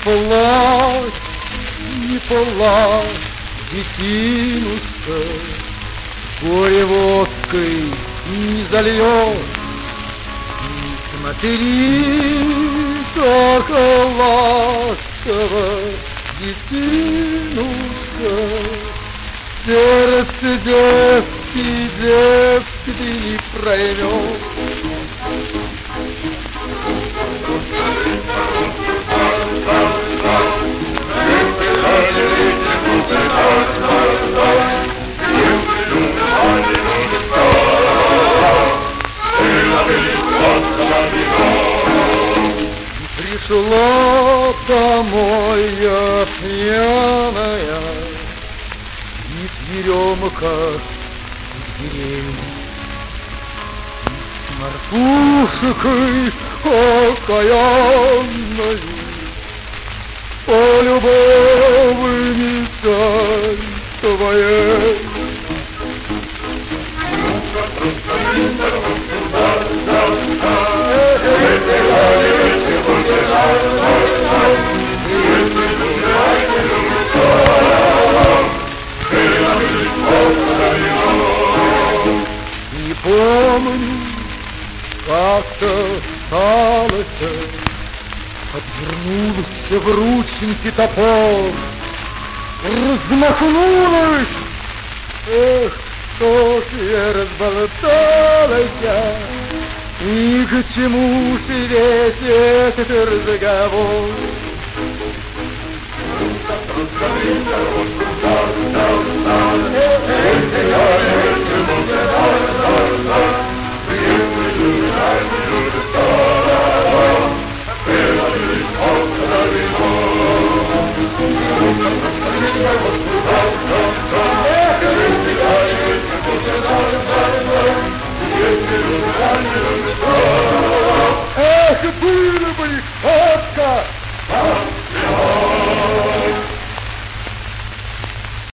не плачь, детинушка, горе водкой не зальешь. Не смотри, как ласково, детинушка, сердце девки ты не проймешь. Пришла домой я пьяная, и веремка в деревне, с мартушкой окаянной, по любовнице твоей. Не помню, как-то сталося, отвернулся в рученьки топор, размахнулась. Эх, что ж я разболталась, и к чему же весь этот разговор? Эх, было бы